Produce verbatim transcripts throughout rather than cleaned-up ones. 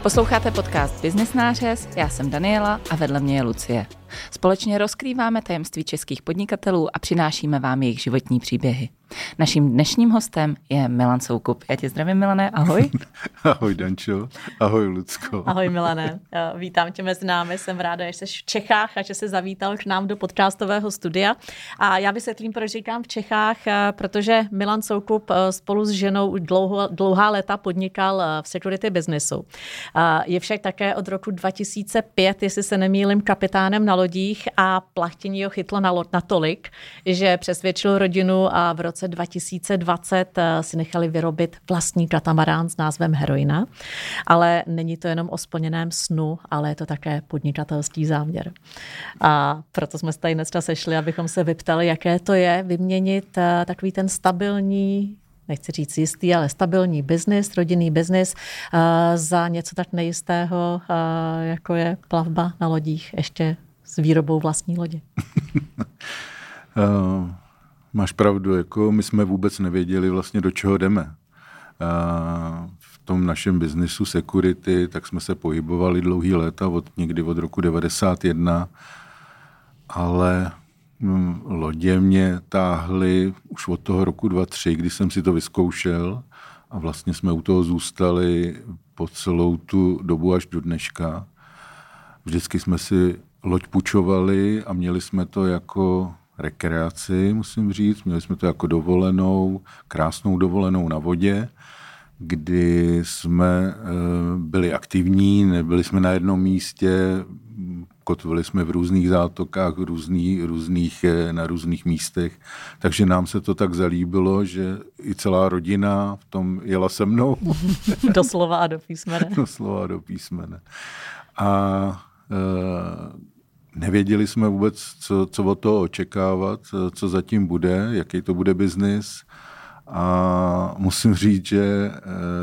Posloucháte podcast Business Nářez, já jsem Daniela a vedle mě je Lucie. Společně rozkrýváme tajemství českých podnikatelů a přinášíme vám jejich životní příběhy. Naším dnešním hostem je Milan Soukup. Já tě zdravím, Milané, ahoj. Ahoj, Dančo, ahoj, Lucko. Ahoj, Milané, vítám tě mezi námi, jsem ráda, že jsi v Čechách a že jsi zavítal k nám do podcastového studia. A já vysvětlím, proč říkám v Čechách, protože Milan Soukup spolu s ženou dlouho, dlouhá léta podnikal v security businessu. Je však také od roku dva tisíce pět, jestli se nemýlím, kapitánem na lodích a plachtění ho chytlo natolik, že přesvědčil rodinu a v roce dva tisíce dvacet si nechali vyrobit vlastní katamarán s názvem Heroina. Ale není to jenom o splněném snu, ale je to také podnikatelský záměr. A proto jsme se tady dneska sešli, abychom se vyptali, jaké to je vyměnit takový ten stabilní, nechci říct jistý, ale stabilní biznis, rodinný biznis za něco tak nejistého, jako je plavba na lodích, ještě s výrobou vlastní lodě. uh, máš pravdu, jako my jsme vůbec nevěděli vlastně, do čeho jdeme. Uh, v tom našem biznisu security, tak jsme se pohybovali dlouhý léta, od, někdy od roku devadesát jedna, ale hm, lodě mě táhly už od toho roku dva tisíce tři, kdy jsem si to vyzkoušel a vlastně jsme u toho zůstali po celou tu dobu až do dneška. Vždycky jsme si loď půjčovali a měli jsme to jako rekreaci, musím říct. Měli jsme to jako dovolenou, krásnou dovolenou na vodě, kdy jsme byli aktivní, nebyli jsme na jednom místě, kotvili jsme v různých zátokách, různý, různých, na různých místech. Takže nám se to tak zalíbilo, že i celá rodina v tom jela se mnou. Doslova a do písmene. Doslova a do písmene. A nevěděli jsme vůbec, co, co od toho očekávat, co zatím bude, jaký to bude biznis. A musím říct, že e,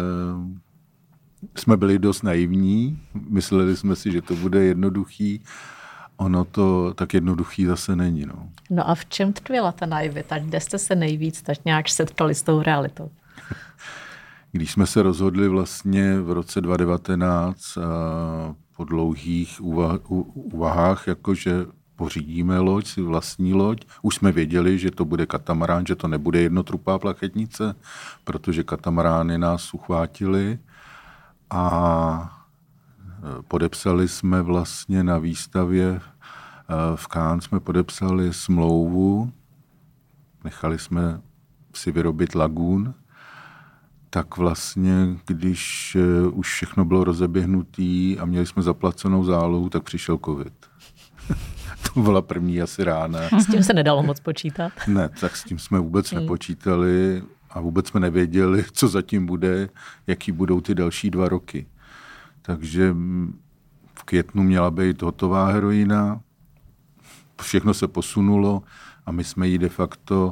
jsme byli dost naivní. Mysleli jsme si, že to bude jednoduchý. Ono to tak jednoduchý zase není. No, no a v čem tkvěla ta naivita? Kde jste se nejvíc tak nějak setkali s tou realitou? Když jsme se rozhodli vlastně v roce dva tisíce devatenáct a po dlouhých úvahách, jakože pořídíme loď, si vlastní loď. Už jsme věděli, že to bude katamarán, že to nebude jednotrupá plachetnice, protože katamarány nás uchvátily a podepsali jsme vlastně na výstavě v Cannes jsme podepsali smlouvu, nechali jsme si vyrobit lagún. Tak vlastně, když už všechno bylo rozeběhnutý a měli jsme zaplacenou zálohu, tak přišel covid. To byla první asi rána. S tím se nedalo moc počítat. Ne, tak s tím jsme vůbec hmm. nepočítali a vůbec jsme nevěděli, co zatím bude, jaký budou ty další dva roky. Takže v květnu měla být hotová heroina, všechno se posunulo a my jsme ji de facto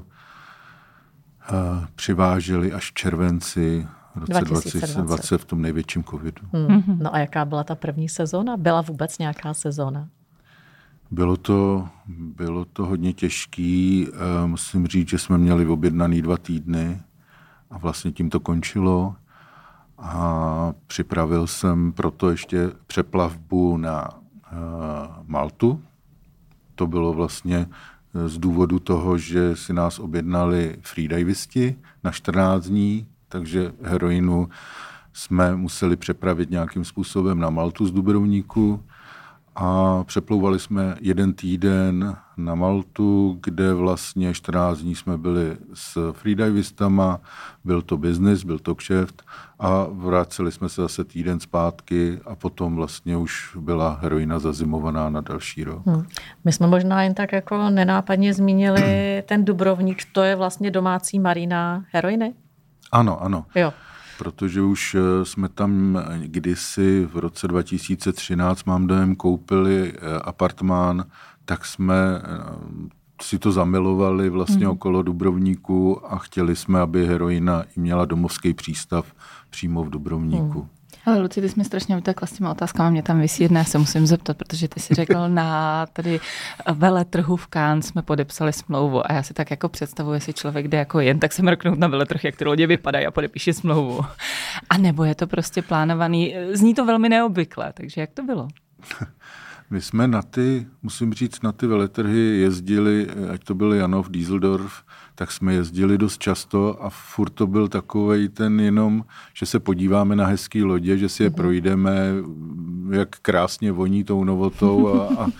přiváželi až v červenci v roce dva tisíce dvacet v tom největším covidu. Hmm. No a jaká byla ta první sezóna? Byla vůbec nějaká sezóna? Bylo to, bylo to hodně těžký. Musím říct, že jsme měli objednaný dva týdny a vlastně tím to končilo. A připravil jsem proto ještě přeplavbu na Maltu. To bylo vlastně z důvodu toho, že si nás objednali freedivisti na čtrnáct dní, takže heroinu jsme museli přepravit nějakým způsobem na Maltu z Dubrovníku a přeplouvali jsme jeden týden na Maltu, kde vlastně čtrnáct dní jsme byli s freedivistama, byl to biznis, byl to kšeft a vraceli jsme se zase týden zpátky a potom vlastně už byla heroina zazimovaná na další rok. Hmm. My jsme možná jen tak jako nenápadně zmínili ten Dubrovník, to je vlastně domácí marína heroiny? Ano, ano. Jo. Protože už jsme tam kdysi v roce dva tisíce třináct, mám dojem, koupili apartmán, tak jsme si to zamilovali vlastně mm. okolo Dubrovníku a chtěli jsme, aby heroina i měla domovský přístav přímo v Dubrovníku. Mm. Ale Luci, ty jsi mi strašně utekla s těma otázkama, mě tam visí jedna, já se musím zeptat, protože ty jsi řekl na tady veletrhu v Cannes jsme podepsali smlouvu a já si tak jako představuji, jestli člověk jde jako jen tak se mrknout na veletrh, jak ty lodě vypadají a podepíši smlouvu. A nebo je to prostě plánovaný, zní to velmi neobvykle, takže jak to bylo? My jsme na ty, musím říct, na ty veletrhy jezdili, ať to byl Janov, Düsseldorf, tak jsme jezdili dost často a furt to byl takovej ten jenom, že se podíváme na hezký lodě, že si je projdeme, jak krásně voní tou novotou a, a,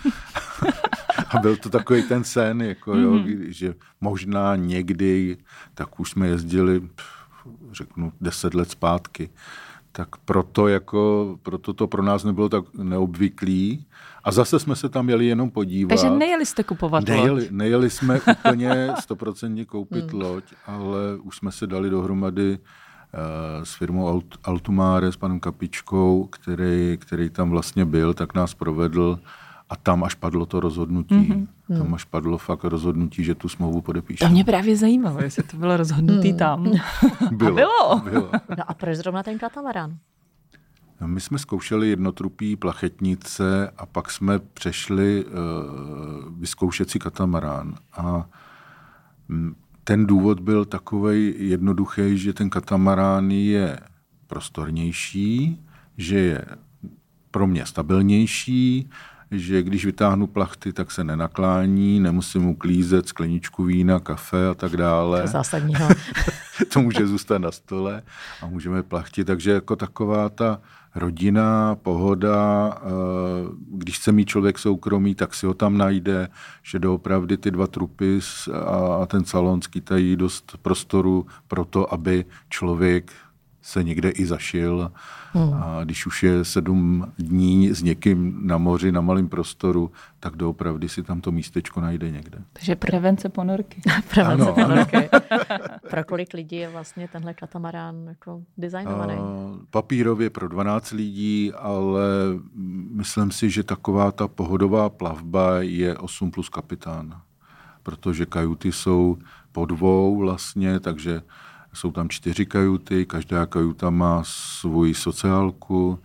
a byl to takový ten sen, jako jo, že možná někdy, tak už jsme jezdili, řeknu, deset let zpátky. Tak proto, jako, proto to pro nás nebylo tak neobvyklý. A zase jsme se tam jeli jenom podívat. Takže nejeli jste kupovat nejeli, loď? Nejeli jsme úplně stoprocentně koupit hmm. loď, ale už jsme se dali dohromady uh, s firmou Alt, Altumare, s panem Kapičkou, který, který tam vlastně byl, tak nás provedl a tam až padlo to rozhodnutí. Mm-hmm. Tam až padlo fakt rozhodnutí, že tu smlouvu podepíšeme. To mě právě zajímalo, jestli to bylo rozhodnutý mm. tam. Bylo, a bylo. bylo. No a proč zrovna ten katamarán? No, my jsme zkoušeli jednotrupý plachetnice a pak jsme přešli uh, vyzkoušet si katamarán. A m, ten důvod byl takovej jednoduchý, že ten katamarán je prostornější, že je pro mě stabilnější, že když vytáhnu plachty, tak se nenaklání, nemusím uklízet skleničku vína, kafe a tak dále. To zásadního. To může zůstat na stole a můžeme plachtit. Takže jako taková ta rodina, pohoda, když chce mít člověk soukromí, tak si ho tam najde, že doopravdy ty dva trupy a ten salon skýtají dost prostoru pro to, aby člověk se někde i zašil. Hmm. A když už je sedm dní s někým na moři, na malém prostoru, tak doopravdy si tam to místečko najde někde. Takže prevence ponorky. Prevence ano, ponorky. Pro kolik lidí je vlastně tenhle katamarán jako designovaný? Papírově pro dvanáct lidí, ale myslím si, že taková ta pohodová plavba je osm plus kapitán. Protože kajuty jsou po dvou vlastně, takže jsou tam čtyři kajuty, každá kajuta má svůj sociálku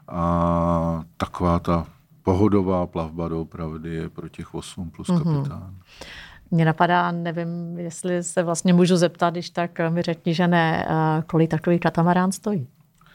a taková ta pohodová plavba doopravdy je pro těch osm plus kapitán. Mm-hmm. Mně napadá, nevím, jestli se vlastně můžu zeptat, když tak mi řekni, že ne, kolik takový katamarán stojí?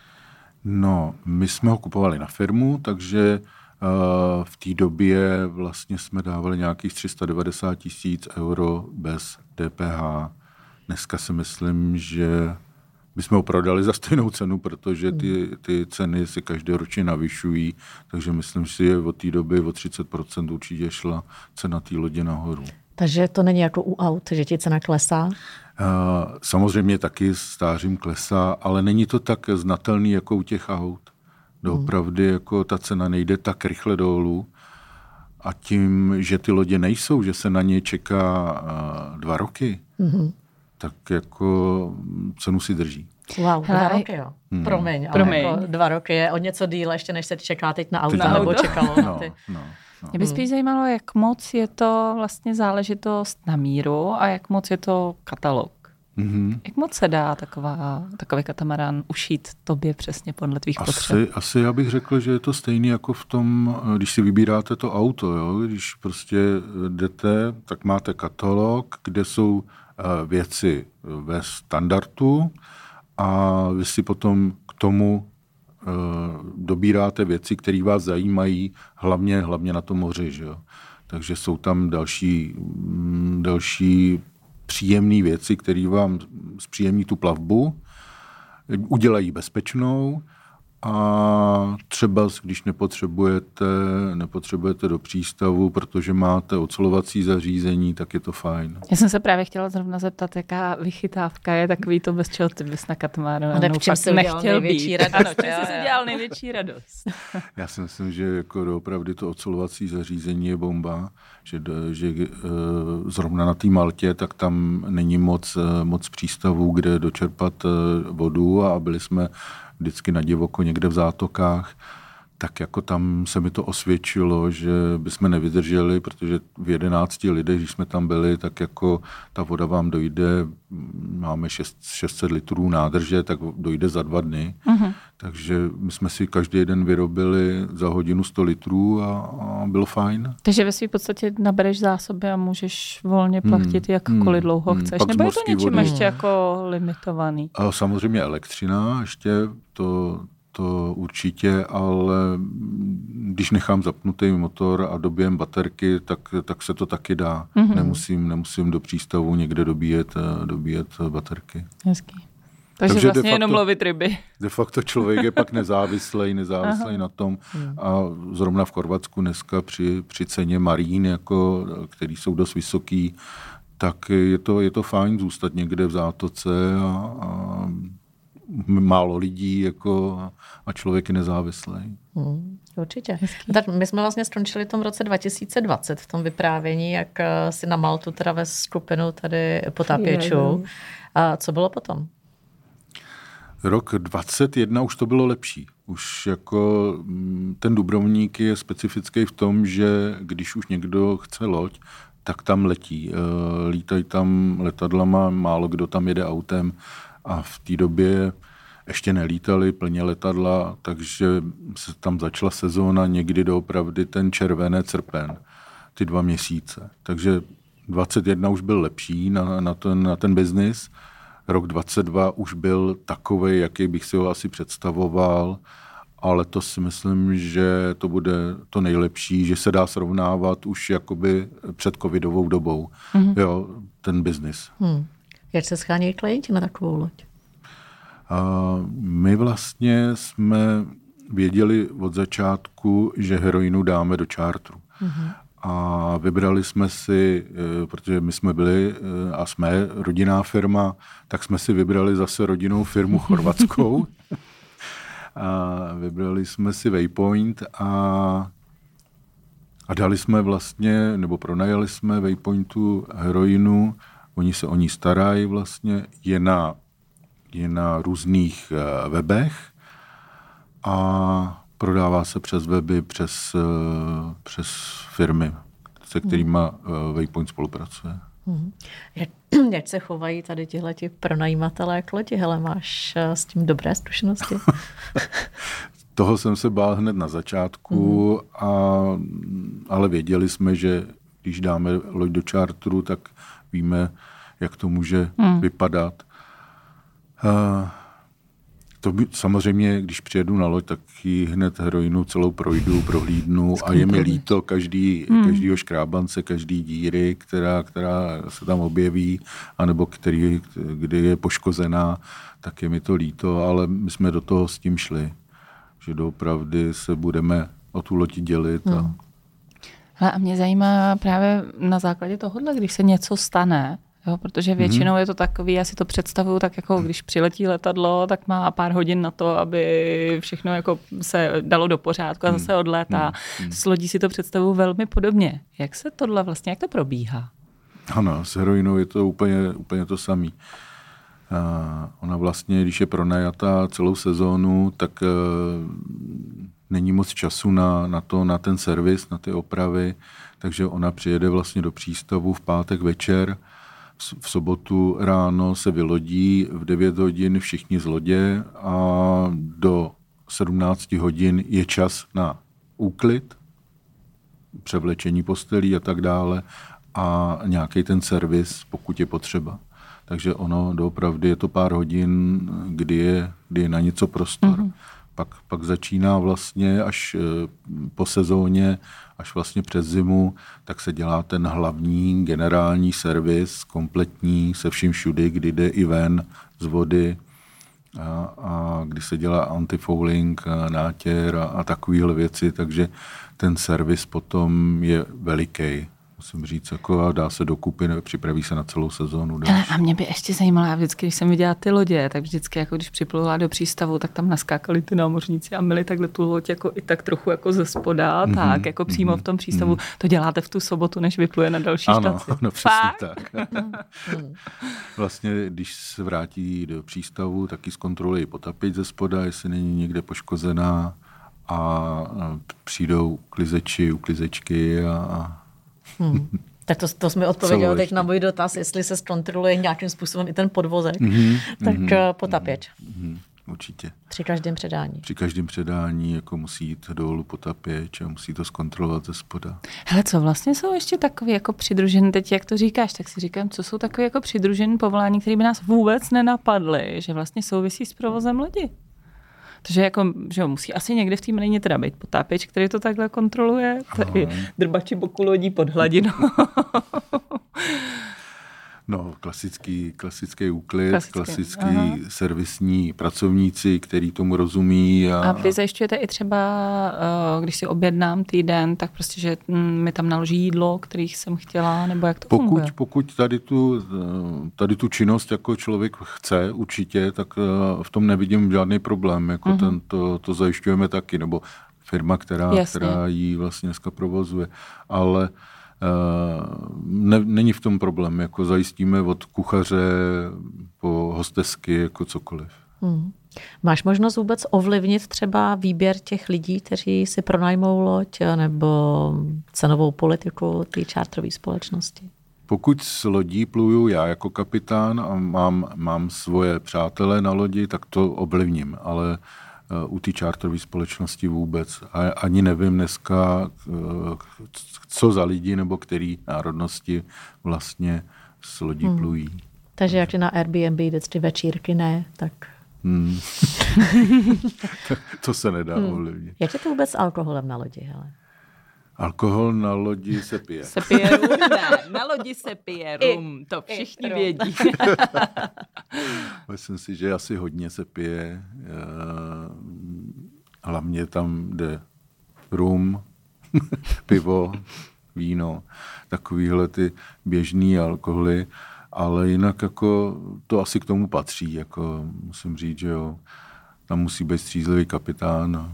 No, my jsme ho kupovali na firmu, takže uh, v té době vlastně jsme dávali nějakých tři sta devadesát tisíc euro bez D P H. Dneska si myslím, že bychom ho prodali za stejnou cenu, protože ty, ty ceny si každoročně navyšují, takže myslím si, že od té doby o třicet procent určitě šla cena té lodě nahoru. Takže to není jako u aut, že ti cena klesá? Samozřejmě taky stářím klesá, ale není to tak znatelný jako u těch aut. Doopravdy jako ta cena nejde tak rychle dolů a tím, že ty lodě nejsou, že se na ně čeká dva roky, mm-hmm. tak jako cenu si drží. Wow, dva Hele, roky, jo. Hmm. Promiň, ale Promiň. Jako dva roky je o něco díl, ještě než se čeká teď na auta, nebo čekalo no, na ty. No, no. Mě by spíš zajímalo, jak moc je to vlastně záležitost na míru a jak moc je to katalog. Mm-hmm. Jak moc se dá taková, takový katamarán ušít tobě přesně podle tvých asi, potřeb? Asi já bych řekl, že je to stejný jako v tom, když si vybíráte to auto. Jo? Když prostě jdete, tak máte katalog, kde jsou věci ve standardu a vy si potom k tomu dobíráte věci, které vás zajímají, hlavně, hlavně na tom moři. Že jo? Takže jsou tam další, další příjemné věci, které vám zpříjemní tu plavbu, udělají bezpečnou a třeba, když nepotřebujete, nepotřebujete do přístavu, protože máte ocelovací zařízení, tak je to fajn. Já jsem se právě chtěla zrovna zeptat, jaká vychytávka je takový to, bez čeho ty bys na katamánu no, fakt nechtěl být. Radost, ano, čím jsi si dělal největší radost? Já si myslím, že jako opravdu to ocelovací zařízení je bomba, že, že zrovna na té Maltě, tak tam není moc, moc přístavů, kde dočerpat vodu a byli jsme vždycky na divoko někde v zátokách, tak jako tam se mi to osvědčilo, že bychom nevydrželi, protože v jedenácti lidech, když jsme tam byli, tak jako ta voda vám dojde, máme šest set litrů nádrže, tak dojde za dva dny. Mm-hmm. Takže my jsme si každý den vyrobili za hodinu sto litrů a, a bylo fajn. Takže ve svým podstatě nabereš zásoby a můžeš volně plachtit mm, jakkoliv mm, dlouho chceš. Pak Nebo je to něčím vody. ještě jako limitovaný? A samozřejmě elektřina, ještě to... To určitě, ale když nechám zapnutý motor a dobíjem baterky, tak, tak se to taky dá. Mm-hmm. Nemusím, nemusím do přístavu někde dobíjet, dobíjet baterky. Hezký. Takže, Takže vlastně facto, jenom lovit ryby. De facto člověk je pak nezávislý, nezávislý na tom. A zrovna v Chorvatsku dneska při, při ceně marín, jako, který jsou dost vysoký, tak je to, je to fajn zůstat někde v zátoce a, a málo lidí jako, a člověk je nezávislý. Hmm, určitě. Tak my jsme vlastně skončili v tom roce dva tisíce dvacet v tom vyprávění, jak si na Maltu teda ve skupinu tady potápěčů. A co bylo potom? Rok dvacet jedna už to bylo lepší. Už jako ten Dubrovník je specifický v tom, že když už někdo chce loď, tak tam letí. Lítají tam letadlama, málo kdo tam jede autem. A v té době ještě nelítali plně letadla, takže se tam začala sezóna někdy doopravdy ten červenec, srpen, ty dva měsíce. Takže dvacet jedna už byl lepší na, na ten, na ten biznis. Rok dvacet dva už byl takovej, jaký bych si ho asi představoval, ale to si myslím, že to bude to nejlepší, že se dá srovnávat už jakoby před covidovou dobou. Mm-hmm. Jo, ten biznis. Hmm. Jak se schánějí klienti na takovou loď? A my vlastně jsme věděli od začátku, že heroinu dáme do čártru. Mm-hmm. A vybrali jsme si, protože my jsme byli a jsme rodinná firma, tak jsme si vybrali zase rodinnou firmu chorvatskou. A vybrali jsme si Waypoint a, a dali jsme vlastně, nebo pronajali jsme Waypointu heroinu. Oni se o ní starají vlastně, je na, je na různých uh, webech a prodává se přes weby, přes, uh, přes firmy, se kterými uh, Waypoint spolupracuje. Hmm. Jak, jak se chovají tady tihleti pronajímatelé k lodi? Hele, máš uh, s tím dobré zkušenosti? Toho jsem se bál hned na začátku, hmm. a, ale věděli jsme, že když dáme loď do čártru, tak víme, jak to může hmm. vypadat. Uh, to by, samozřejmě, když přijedu na loď, tak ji hned heroinu celou projdu, prohlídnu a je mi líto každý, hmm. každýho škrábance, každý díry, která, která se tam objeví, anebo který, kdy je poškozená, tak je mi to líto, ale my jsme do toho s tím šli, že doopravdy se budeme o tu loď dělit. Hmm. A... Hele, a mě zajímá právě na základě tohohle, když se něco stane, jo, protože většinou mm-hmm. je to takový, já si to představuju tak jako když přiletí letadlo, tak má pár hodin na to, aby všechno jako se dalo do pořádku a zase odlétá. Mm-hmm. S lodí si to představuju velmi podobně. Jak se tohle vlastně, jak to probíhá? Ano, s heroinou je to úplně, úplně to samý. Uh, ona vlastně, když je pronajatá celou sezónu, tak uh, není moc času na, na to, na ten servis, na ty opravy, takže ona přijede vlastně do přístavu v pátek večer, v sobotu ráno se vylodí, v devět hodin všichni z lodě a do sedmnáct hodin je čas na úklid, převlečení postelí a tak dále a nějaký ten servis, pokud je potřeba. Takže ono doopravdy je to pár hodin, kdy je, kdy je na něco prostor. Mm-hmm. Pak, pak začíná vlastně až po sezóně, až vlastně přes zimu, tak se dělá ten hlavní generální servis, kompletní, se vším všudy, kdy jde i ven z vody a, a kdy se dělá antifouling, nátěr a, a takovéhle věci, takže ten servis potom je veliký. Musím říct, jako a dá se dokupy, připraví se na celou sezónu. A mě by ještě zajímalo, já vždycky, když jsem viděla ty lodě, tak vždycky, jako když připlula do přístavu, tak tam naskákali ty námořníci a měli takhle tu loď jako i tak trochu jako ze spoda, mm-hmm, tak jako přímo mm-hmm, v tom přístavu. Mm-hmm. To děláte v tu sobotu, než vypluje na další ano, štaci. Ano, přesně tak. Vlastně, když se vrátí do přístavu, taky zkontrolují potapiť ze spoda, jestli není někde poškozená a přijdou uklizeči, uklizečky a... Hmm. Tak to, to jsme odpověděli teď na můj dotaz, jestli se zkontroluje nějakým způsobem i ten podvozek. Mm-hmm, tak mm-hmm, potapěč. Mm-hmm, určitě. Při každém předání. Při každém předání jako musí jít dolů potapěč a musí to zkontrolovat ze spoda. Hele, co vlastně jsou ještě takový jako přidružený, teď jak to říkáš, tak si říkám, co jsou takové jako přidružený povolání, které by nás vůbec nenapadly, že vlastně souvisí s provozem lodi. Takže jako, že jo, musí asi někde v té mlýně teda být potápěč, který to takhle kontroluje. Tady drbači boku lodí pod hladinou. No, klasický, klasický úklid, klasický, klasický servisní pracovníci, který tomu rozumí. A, a vy zajišťujete i třeba, když si objednám týden, tak prostě, že mi tam naloží jídlo, kterých jsem chtěla, nebo jak to pokud, funguje? Pokud tady tu, tady tu činnost jako člověk chce určitě, tak v tom nevidím žádný problém. Jako uh-huh. ten, to, to zajišťujeme taky, nebo firma, která, která ji vlastně dneska provozuje. Ale Ne, není v tom problém, jako zajistíme od kuchaře po hostesky, jako cokoliv. Hmm. Máš možnost vůbec ovlivnit třeba výběr těch lidí, kteří si pronajmou loď, nebo cenovou politiku té charterové společnosti? Pokud s lodí pluju já jako kapitán a mám, mám svoje přátele na lodi, tak to ovlivním, ale u té charterové společnosti vůbec. A ani nevím dneska, co za lidi nebo který národnosti vlastně s lodí hmm. plují. Takže jak na Airbnb vždycky večírky ne, tak... Hmm. To se nedá hmm. ovlivnit. Jak je to vůbec s alkoholem na lodi? Hele? Alkohol na lodi se pije. Se pije rum, ne. Na lodi se pije rum, to všichni vědí. Myslím si, že asi hodně se pije. Hlavně tam jde rum, pivo, víno, takovýhle ty běžný alkoholy, ale jinak jako to asi k tomu patří. Jako musím říct, že jo, tam musí být střízlivý kapitán.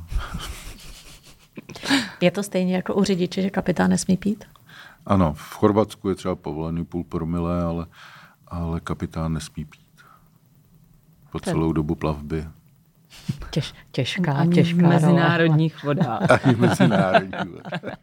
Je to stejně jako u řidiče, že kapitán nesmí pít? Ano, v Chorvatsku je třeba povolený půl promile, ale, ale kapitán nesmí pít. Po celou dobu plavby. Těž, těžká, ani těžká. v mezinárodních vodách. Ani v mezinárodních vodách.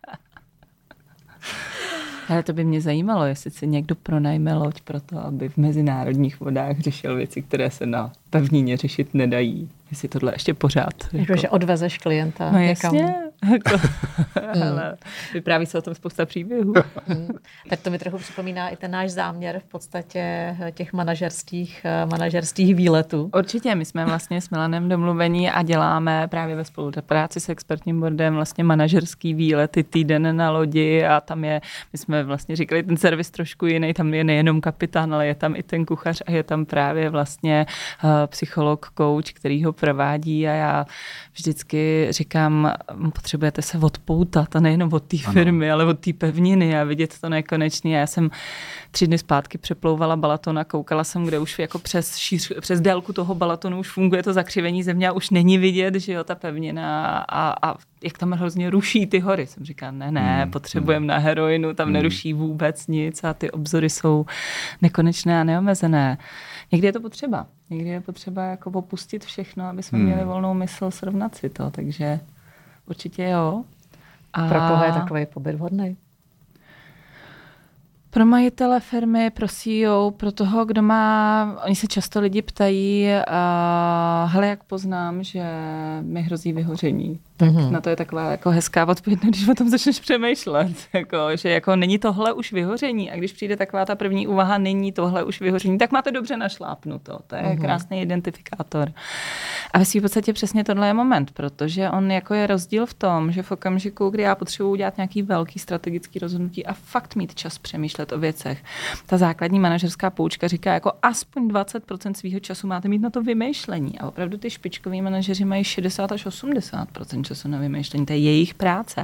Ale to by mě zajímalo, jestli si někdo pronajme loď pro to, aby v mezinárodních vodách řešil věci, které se na pevnině řešit nedají. Jestli tohle ještě pořád. Jako, že odvezeš klienta no někam. Jasně. Jako, ale vypráví se o tom spousta příběhů. Tak to mi trochu připomíná i ten náš záměr v podstatě těch manažerských, manažerských výletů. Určitě, my jsme vlastně s Milanem domluvení a děláme právě ve spolupráci s expertním boardem vlastně manažerský výlety týden na lodi a tam je, my jsme vlastně říkali ten servis trošku jiný, tam je nejenom kapitán, ale je tam i ten kuchař a je tam právě vlastně uh, psycholog, coach, který ho provádí a já vždycky říkám, potřebujete se odpoutat a nejenom od té firmy, ale od té pevniny a vidět to nekonečný. Já jsem tři dny zpátky přeplouvala Balaton a koukala jsem, kde už jako přes, šíř, přes délku toho Balatonu už funguje to zakřivení země a už není vidět, že jo, ta pevnina a, a jak tam hrozně ruší ty hory. Jsem říkala, ne, ne, hmm. potřebujeme na heroinu, tam hmm. neruší vůbec nic a ty obzory jsou nekonečné a neomezené. Někdy je to potřeba. Někdy je potřeba jako opustit všechno, aby jsme hmm. měli volnou mysl, srovnat si to, takže určitě jo. A pro koho je takový pobyt vhodný? Pro majitele firmy, pro C E O, pro toho, kdo má, oni se často lidi ptají, a, hele, jak poznám, že mi hrozí vyhoření. Tak mm-hmm. na to je taková jako hezká odpověď, když o tom začneš přemýšlet. Jako, že jako není tohle už vyhoření a když přijde taková ta první úvaha, není tohle už vyhoření, tak máte dobře našlápnuto. To je mm-hmm. krásný identifikátor. A ve svým podstatě přesně tohle je moment, protože on jako je rozdíl v tom, že v okamžiku, kdy já potřebuji udělat nějaký velký strategický rozhodnutí a fakt mít čas přemýšlet o věcech. Ta základní manažerská poučka říká, jako aspoň dvacet procent svého času máte mít na to vymýšlení. A opravdu ty špičkoví manažeři mají šedesát až osmdesát procent času na vymýšlení. To je jejich práce.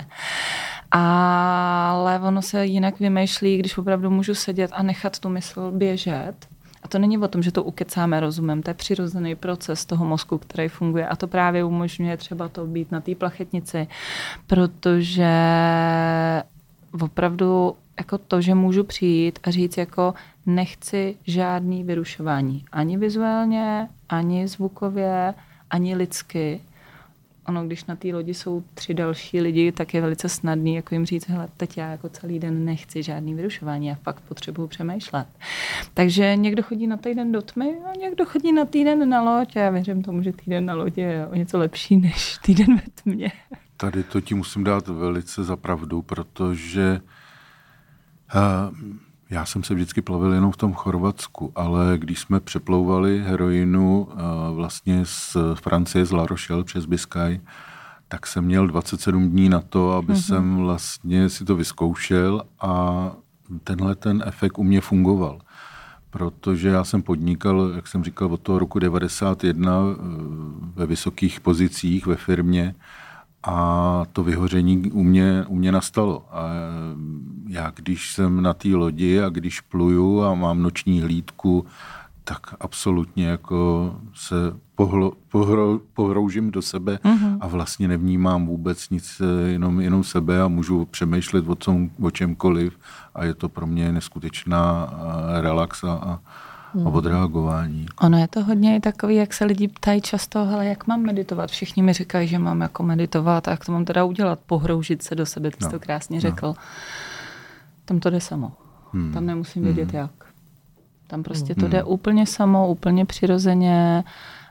Ale ono se jinak vymýšlí, když opravdu můžu sedět a nechat tu mysl běžet. A to není o tom, že to ukecáme rozumem, to je přirozený proces toho mozku, který funguje a to právě umožňuje třeba to být na té plachetnici, protože opravdu jako to, že můžu přijít a říct jako nechci žádný vyrušování. Ani vizuálně, ani zvukově, ani lidsky. ono, když na té lodi jsou tři další lidi, tak je velice snadný jako jim říct, hele, teď já jako celý den nechci žádný vyrušování, já fakt potřebuju přemýšlet. Takže někdo chodí na týden do tmy a někdo chodí na týden na loď a já věřím tomu, že týden na lodi je o něco lepší než týden ve tmě. Tady to ti musím dát velice za pravdu, protože uh, já jsem se vždycky plavil jenom v tom Chorvatsku, ale když jsme přeplouvali heroinu uh, vlastně z Francie, z La Rochelle přes Biskaj, tak jsem měl dvacet sedm dní na to, aby mm-hmm. jsem vlastně si to vyzkoušel a tenhle ten efekt u mě fungoval. Protože já jsem podnikal, jak jsem říkal, od toho roku devadesát jedna ve vysokých pozicích ve firmě a to vyhoření u mě, u mě nastalo. A já když jsem na té lodi a když pluju a mám noční hlídku, tak absolutně jako se pohlo, pohro, pohroužím do sebe mm-hmm. a vlastně nevnímám vůbec nic, jenom, jenom sebe a můžu přemýšlet o, tom, o čemkoliv a je to pro mě neskutečná relax a, a mm. odreagování. Ono je to hodně takový, jak se lidi ptají často, hele, jak mám meditovat? Všichni mi říkají, že mám jako meditovat a jak to mám teda udělat? Pohroužit se do sebe, ty jsi no. to krásně řekl. No. Tam to jde samo. Hmm. Tam nemusím vědět hmm. jak. Tam prostě to jde hmm. úplně samo, úplně přirozeně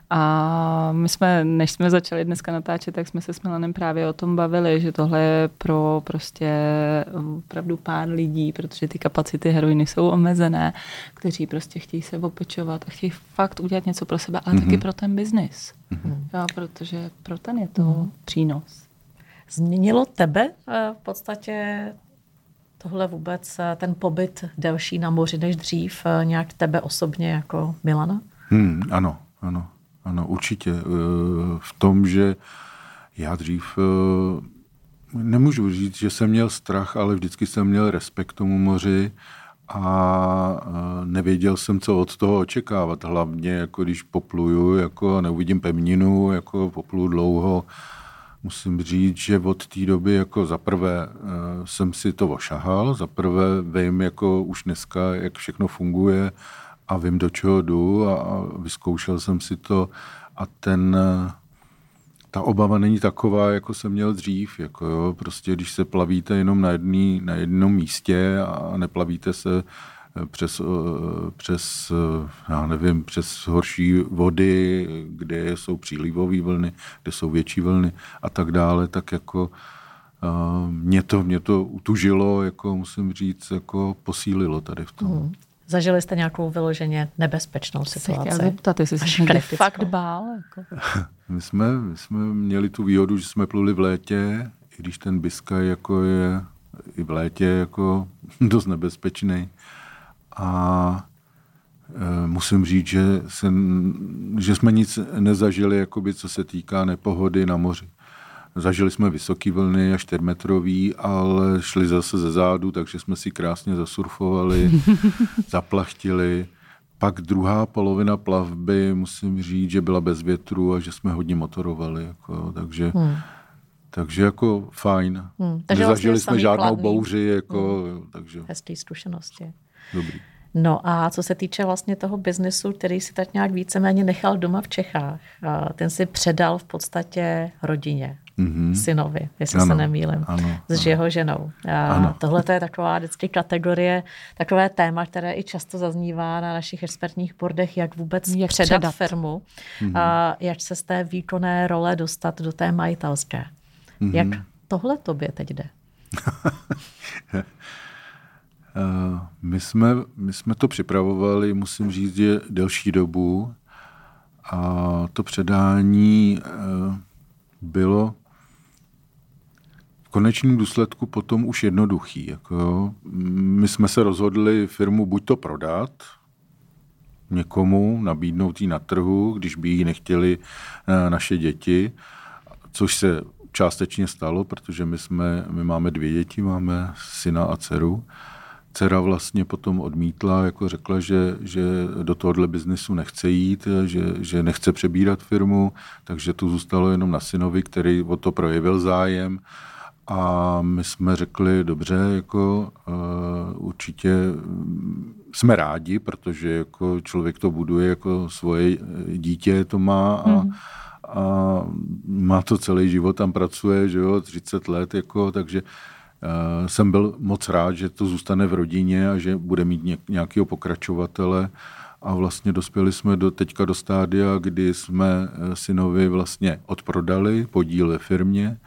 a my jsme, než jsme začali dneska natáčet, tak jsme se s Milanem právě o tom bavili, že tohle je pro prostě opravdu pár lidí, protože ty kapacity heroiny jsou omezené, kteří prostě chtějí se opečovat a chtějí fakt udělat něco pro sebe, ale mm-hmm. taky pro ten biznis. Mm-hmm. Jo, protože pro ten je to mm-hmm. přínos. Změnilo tebe v podstatě tohle vůbec, ten pobyt delší na moři než dřív, nějak tebe osobně jako Milana? Hmm, ano, ano, ano, určitě. V tom, že já dřív nemůžu říct, že jsem měl strach, ale vždycky jsem měl respekt tomu moři a nevěděl jsem, co od toho očekávat. Hlavně, jako když popluju, jako neuvidím pevninu, jako popluju dlouho. Musím říct, že od té doby jako zaprvé jsem si to ošahal, zaprvé vím jako už dneska, jak všechno funguje a vím, do čeho jdu a vyzkoušel jsem si to a ten, ta obava není taková, jako jsem měl dřív. Jako jo, prostě když se plavíte jenom na, jedný, na jednom místě a neplavíte se přes, přes, já nevím, přes horší vody, kde jsou přílivové vlny, kde jsou větší vlny a tak dále, tak jako uh, mě to, mě to utužilo, jako musím říct, jako posílilo tady v tom. Hmm. Zažili jste nějakou vyloženě nebezpečnou situaci? Chtěla zeptat, jestli jsi někde fakt bál? Jako. my, jsme, my jsme měli tu výhodu, že jsme pluli v létě, i když ten Biskaj jako je i v létě jako dost nebezpečný. A e, musím říct, že, se, že jsme nic nezažili, jakoby, co se týká nepohody na moři. Zažili jsme vysoké vlny a čtyřmetrový, ale šli zase ze zádu, takže jsme si krásně zasurfovali, zaplachtili. Pak druhá polovina plavby, musím říct, že byla bez větru a že jsme hodně motorovali. Jako, takže, hmm. takže jako fajn. Hmm. Nezažili vlastně jsme žádnou kladný. bouři. Jako, hmm. takže... Hezký zkušenosti. Dobrý. No a co se týče vlastně toho biznesu, který si tak nějak víceméně nechal doma v Čechách, ten si předal v podstatě rodině, mm-hmm. synovi, jestli ano, se nemýlím, ano, s ano. jeho ženou. Tohle je taková vždycky kategorie, takové téma, které i často zaznívá na našich expertních bordech, jak vůbec jak předat, předat firmu, mm-hmm. a jak se z té výkonné role dostat do té majitelské. Mm-hmm. Jak tohle tobě teď jde? Uh, my, jsme, my jsme to připravovali, musím říct, že delší dobu a to předání uh, bylo v konečném důsledku potom už jednoduchý. Jako, my jsme se rozhodli firmu buď to prodat někomu, nabídnout ji na trhu, když by ji nechtěli uh, naše děti, což se částečně stalo, protože my, jsme, my máme dvě děti, máme syna a dceru. Dcera vlastně potom odmítla, jako řekla, že, že do tohohle biznesu nechce jít, že, že nechce přebírat firmu, takže to zůstalo jenom na synovi, který o to projevil zájem. A my jsme řekli, dobře, jako uh, určitě jsme rádi, protože jako člověk to buduje, jako svoje dítě to má a, mm. a má to celý život, tam pracuje, že jo, třicet let, jako, takže uh, jsem byl moc rád, že to zůstane v rodině a že bude mít něk- nějakého pokračovatele. A vlastně dospěli jsme do, teďka do stádia, kdy jsme synovi vlastně odprodali podíl ve firmě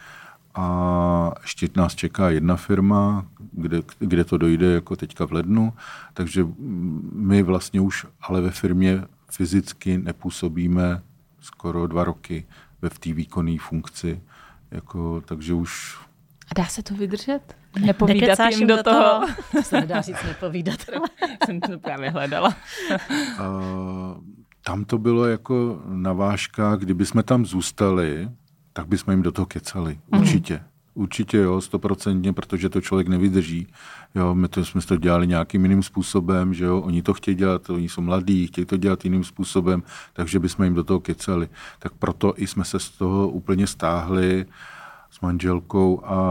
a ještě nás čeká jedna firma, kde, kde to dojde jako teďka v lednu. Takže my vlastně už ale ve firmě fyzicky nepůsobíme skoro dva roky ve v té výkonné funkci. Jako, takže už... A dá se to vydržet? Nepovídat Nekecáš jim do, do toho? toho. To se nedá říct nepovídat. Jsem to právě hledala. A tam to bylo jako na vážkách, kdyby jsme tam zůstali, tak bychom jim do toho kecali. Určitě. Mm. Určitě jo, stoprocentně, protože to člověk nevydrží. Jo, my to, jsme to dělali nějakým jiným způsobem, že jo, oni to chtějí dělat, oni jsou mladí, chtějí to dělat jiným způsobem, takže bychom jim do toho kecali. Tak proto i jsme se z toho úplně stáhli s manželkou a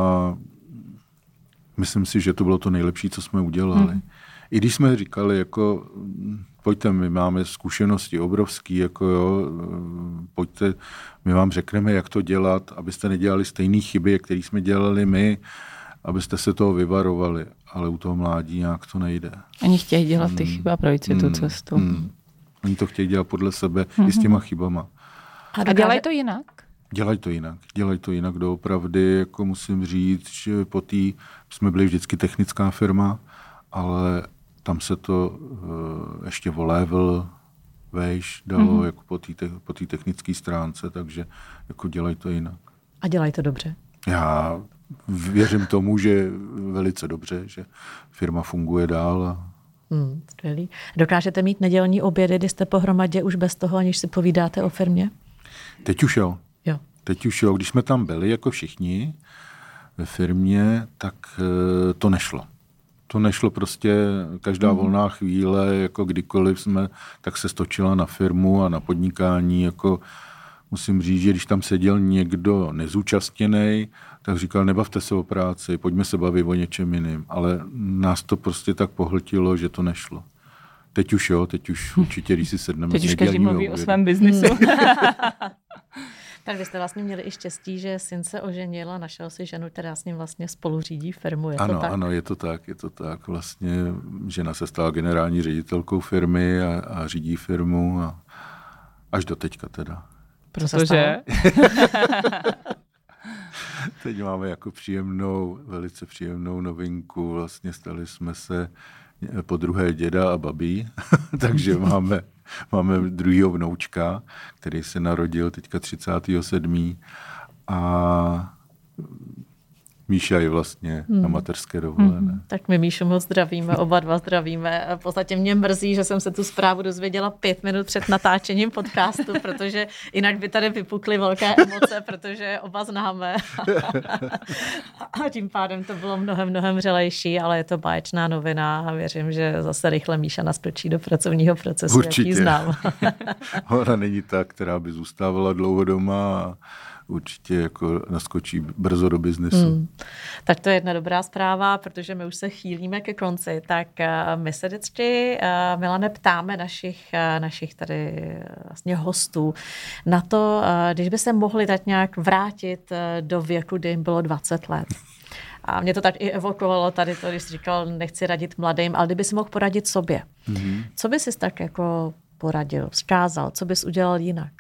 myslím si, že to bylo to nejlepší, co jsme udělali. Mm. I když jsme říkali, jako, pojďte, my máme zkušenosti obrovský, jako jo, pojďte, my vám řekneme, jak to dělat, abyste nedělali stejné chyby, které jsme dělali my, abyste se toho vyvarovali, ale u toho mládí nějak to nejde. Oni chtějí dělat ty chyby a projít si tu cestu. Mm. Oni to chtějí dělat podle sebe mm-hmm. i s těma chybama. A, a dělají to jinak? Dělají to jinak. Dělají to jinak doopravdy, jako musím říct, že po té jsme byli vždycky technická firma, ale tam se to uh, ještě o level vejš dalo mm-hmm. jako po té te, po té technické stránce, takže jako dělají to jinak. A dělají to dobře? Já věřím tomu, že velice dobře, že firma funguje dál. A... Hmm, skvělý. Dokážete mít nedělní obědy, kdy jste pohromadě už bez toho, aniž si povídáte o firmě? Teď už jo. Jo. Teď už jo. Když jsme tam byli jako všichni ve firmě, tak uh, to nešlo. To nešlo prostě, každá volná chvíle, jako kdykoliv jsme, tak se stočila na firmu a na podnikání. Jako musím říct, že když tam seděl někdo nezúčastněnej, tak říkal, nebavte se o práci, pojďme se bavit o něčem jiným. Ale nás to prostě tak pohltilo, že to nešlo. Teď už jo, teď už určitě, když si sedneme. Teď už každý mluví o svém biznisu. Tak vy jste vlastně měli i štěstí, že syn se oženil a našel si ženu, která s ním vlastně spolu řídí firmu. Je ano, to tak? Ano, je to tak, je to tak. Vlastně žena se stala generální ředitelkou firmy a, a řídí firmu a až do teďka teda. Protože? Teď máme jako příjemnou, velice příjemnou novinku. Vlastně stali jsme se po druhé děda a babí, takže máme, máme druhýho vnoučka, který se narodil teďka třicátého sedmého a Míša je vlastně hmm. na mateřské dovolené. Hmm. Tak my Míšu moc zdravíme, oba dva zdravíme. V podstatě mě mrzí, že jsem se tu zprávu dozvěděla pět minut před natáčením podcastu, protože jinak by tady vypukly velké emoce, protože oba známe. A tím pádem to bylo mnohem, mnohem vřelejší, ale je to báječná novina a věřím, že zase rychle Míša naskočí do pracovního procesu, určitě. Jaký znám. Ona není ta, která by zůstávala dlouho doma a určitě jako naskočí brzo do biznesu. Hmm. Tak to je jedna dobrá zpráva, protože my už se chýlíme ke konci. Tak my se vždycky, Milane, ptáme našich, našich tady vlastně hostů na to, když by se mohli tak nějak vrátit do věku, kdy jim bylo dvacet let. A mě to tak i evokovalo tady to, když jsi říkal, nechci radit mladým, ale kdyby si mohl poradit sobě. Hmm. Co bys si tak jako poradil, vzkázal, co bys udělal jinak?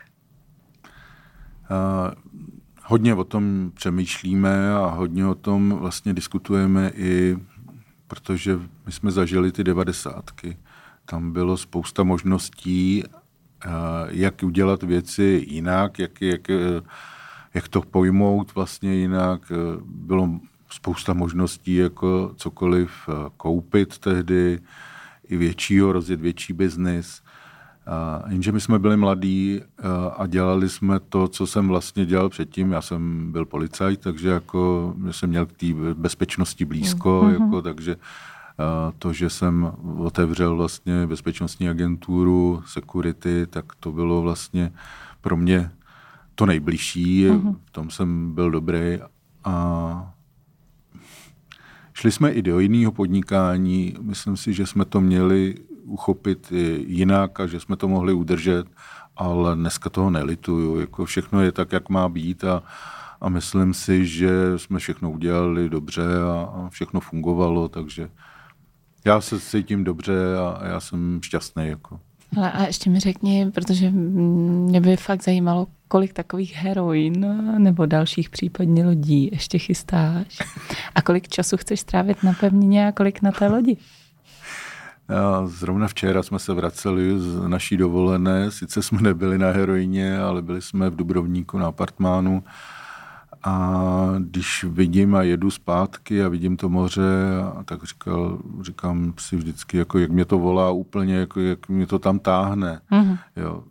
Uh, hodně o tom přemýšlíme a hodně o tom vlastně diskutujeme i, protože my jsme zažili ty devadesátky. Tam bylo spousta možností, uh, jak udělat věci jinak, jak, jak, jak to pojmout vlastně jinak. Bylo spousta možností jako cokoliv koupit tehdy, i většího, rozjet větší biznis. Uh, jenže my jsme byli mladí uh, a dělali jsme to, co jsem vlastně dělal předtím. Já jsem byl policajt, takže jako jsem měl k té bezpečnosti blízko, mm-hmm. jako, takže uh, to, že jsem otevřel vlastně bezpečnostní agenturu, security, tak to bylo vlastně pro mě to nejbližší. Mm-hmm. V tom jsem byl dobrý. A šli jsme i do jiného podnikání. Myslím si, že jsme to měli uchopit jinak a že jsme to mohli udržet, ale dneska toho nelituju. Jako všechno je tak, jak má být a, a myslím si, že jsme všechno udělali dobře a, a všechno fungovalo, takže já se cítím dobře a, a já jsem šťastný. Jako. Ale a ještě mi řekni, protože mě by fakt zajímalo, kolik takových heroin nebo dalších případně lodí ještě chystáš a kolik času chceš strávit na pevnině a kolik na té lodi? A zrovna včera jsme se vraceli z naší dovolené, sice jsme nebyli na heroině, ale byli jsme v Dubrovníku na apartmánu a když vidím a jedu zpátky a vidím to moře, a tak říkal, říkám si vždycky, jako jak mě to volá úplně, jako jak mě to tam táhne. Mm-hmm. Jo.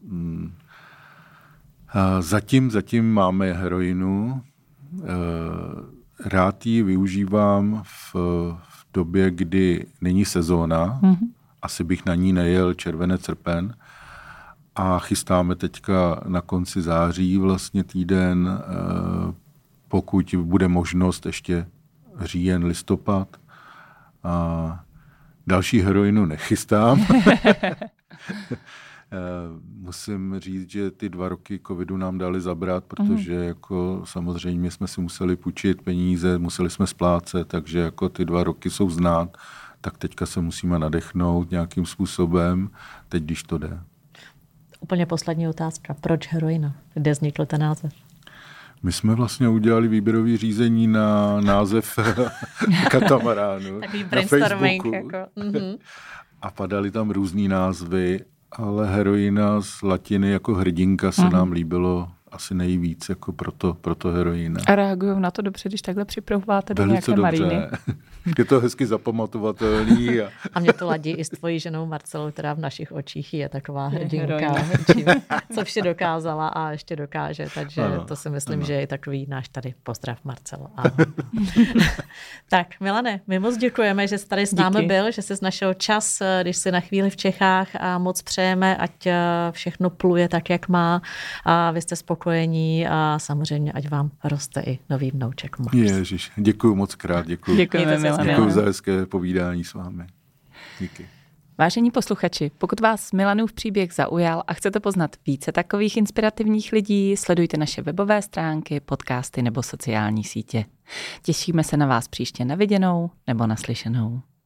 A zatím, zatím máme heroinu. Rád ji využívám v, v době, kdy není sezóna. Mm-hmm. Asi bych na ní nejel červenec, srpen. A chystáme teďka na konci září vlastně týden, pokud bude možnost ještě říjen, listopad. A další heroinu nechystám. Musím říct, že ty dva roky covidu nám dali zabrat, protože jako samozřejmě jsme si museli půjčit peníze, museli jsme splácet, takže jako ty dva roky jsou znát, tak teďka se musíme nadechnout nějakým způsobem, teď když to jde. Úplně poslední otázka. Proč heroina? Kde vznikl ten název? My jsme vlastně udělali výběrový řízení na název katamaránu na Facebooku. Jako. Mm-hmm. A padaly tam různý názvy, ale heroina z latiny jako hrdinka se mm. nám líbilo asi nejvíc, jako proto, proto heroina. A reagují na to dobře, když takhle připravováte do Velice nějaké dobře. maríny? Je to hezky zapamatovatelný. A, a mě to ladí i s tvojí ženou Marcelou, která v našich očích je taková hrdinka, čím, co vše dokázala a ještě dokáže. Takže ano, to si myslím, ano. že je takový náš tady pozdrav, Marcelo. Tak, Milane, my moc děkujeme, že jsi tady s námi Díky. byl, že jsi našel čas, když jsi na chvíli v Čechách a moc přejeme, ať všechno pluje tak, jak má a vy jste spokojení a samozřejmě, ať vám roste i nový vnouček Mars. Ježiš, děkuju moc krát, děkuju. Děkujeme, Děkuju za hezké povídání s vámi. Díky. Vážení posluchači, pokud vás Milanův příběh zaujal a chcete poznat více takových inspirativních lidí, sledujte naše webové stránky, podcasty nebo sociální sítě. Těšíme se na vás příště na viděnou nebo naslyšenou.